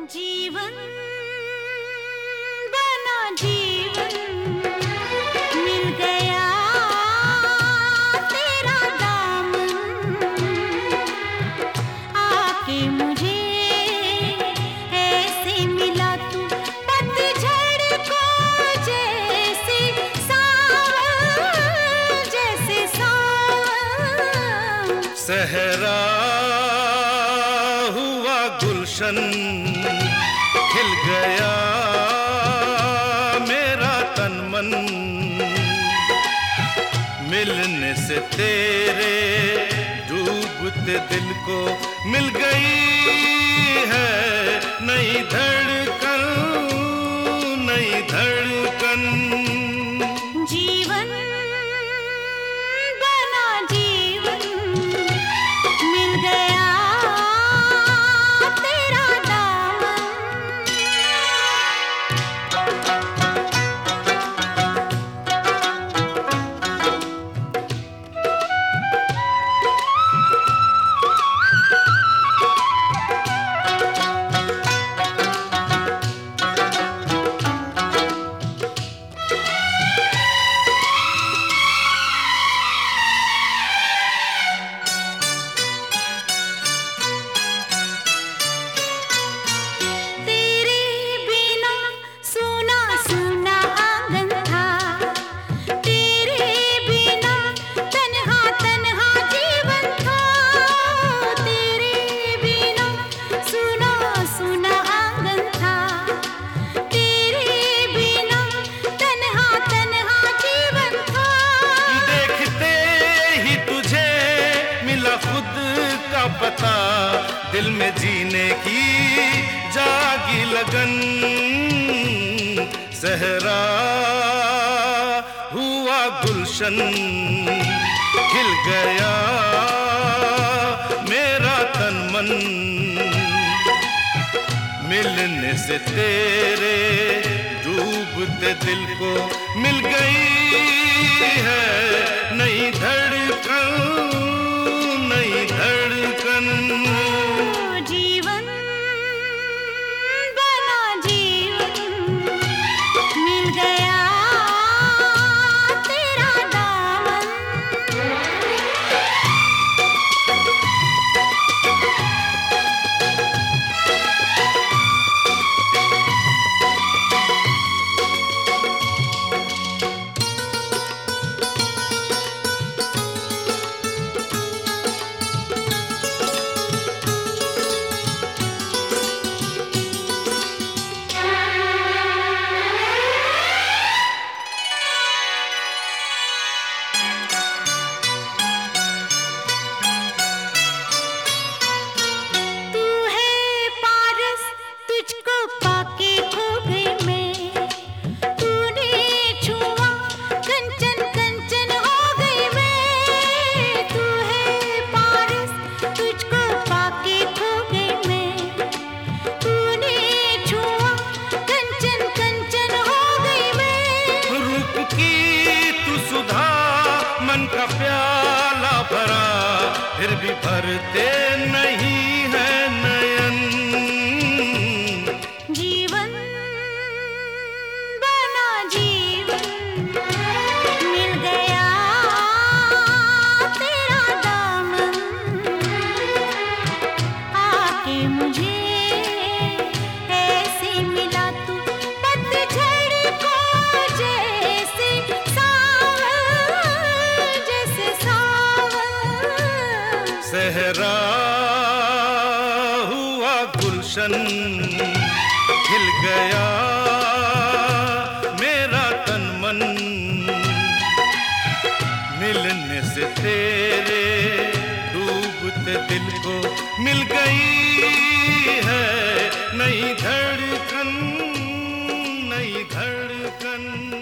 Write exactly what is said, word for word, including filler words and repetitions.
जीवन बना जीवन मिल गया तेरा दामन आके मुझे ऐसे मिला तू पतझड़ को जैसे सावन जैसे सावन सहरा हुआ गुलशन खिल गया मेरा तन मन मिलने से तेरे डूबते दिल को मिल गई है नई धड़कन नई धड़कन जीवन बना जीवन मिल गया तेरा दामन पता दिल में जीने की जागी लगन सहरा हुआ गुलशन खिल गया मेरा तन मन मिलने से तेरे डूबते दिल को मिल गई है नई धड़कन नई धड़कन जीवन बना जीवन मिल गया तेरा दामन का प्याला भरा फिर भी भरते नहीं है नयन जीवन बना जीवन मिल गया तेरा दामन आके मुझे ऐसे मिला तू पतझड़ को जैसे सहरा हुआ गुलशन खिल गया मेरा तन मन मिलने से तेरे डूबते दिल को मिल गई है नई धड़कन नई धड़कन